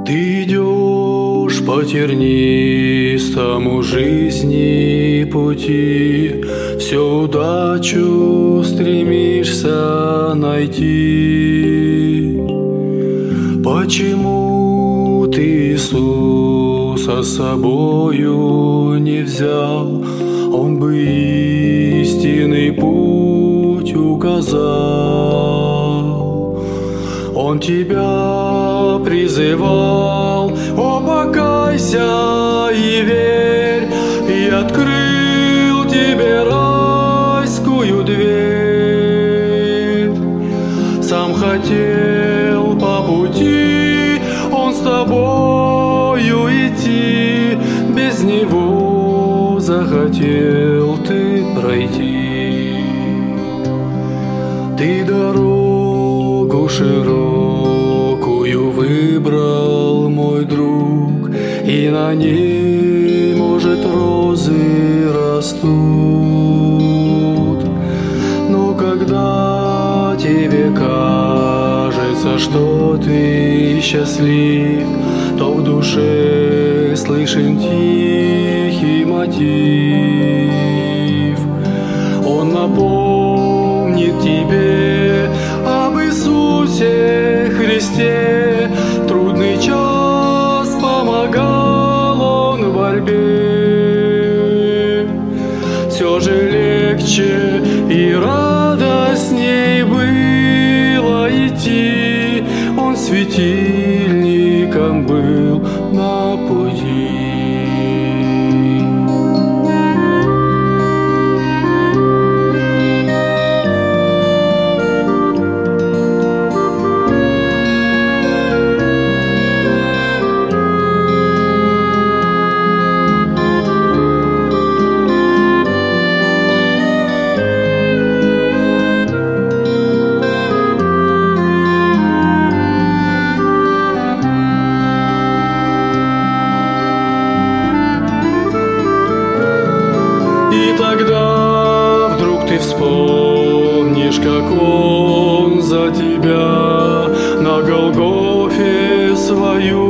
Ты идешь по тернистому жизни пути, всю удачу стремишься найти. Почему ты Иисуса с собою не взял? Он бы истинный путь указал. Он тебя призывал: о, покайся и верь, и открыл тебе райскую дверь. Сам хотел по пути он с тобою идти, без него захотел ты пройти. Ты дорогу широкую выбрал, мой друг, и на ней, может, розы растут. Но когда тебе кажется, что ты счастлив, то в душе слышен тихий мотив. Он напомнит тебе об Иисусе Христе. Трудный час помогал он в борьбе. Все же легче и радостней было идти. Он светильником был на пути. И тогда вдруг ты вспомнишь, как он за тебя на Голгофе свою